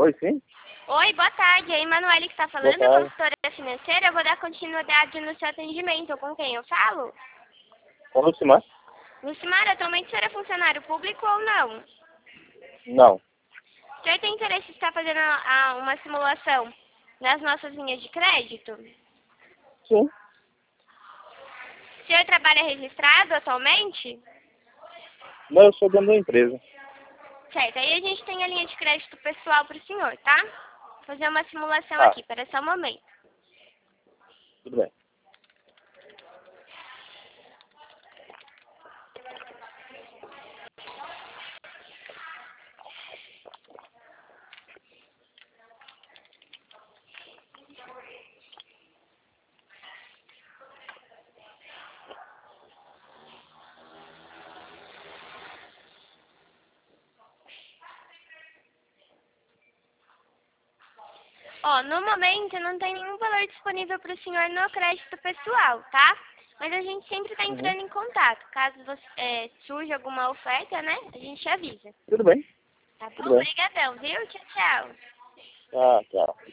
Oi, sim? Oi, boa tarde. É a Emanuele que está falando, Boa tarde. consultora financeira. Eu vou dar continuidade no seu atendimento. Com quem eu falo? Com Lucimar? Lucimar, atualmente o senhor é funcionário público ou não? Não. O senhor tem interesse em estar fazendo uma simulação das nossas linhas de crédito? Sim. O senhor trabalha registrado atualmente? Não, eu sou dono da empresa. Certo, aí a gente tem a linha de crédito pessoal para o senhor, tá? Vou fazer uma simulação Tá, aqui, para só um momento. tudo bem. Ó, no momento não tem nenhum valor disponível para o senhor no crédito pessoal, tá? Mas a gente sempre está Uhum. entrando em contato. Caso você, surja alguma oferta, né? A gente avisa. Tudo bem. Tá Tudo bom? bem. Obrigadão, viu? Tchau, tchau. Tá, tchau.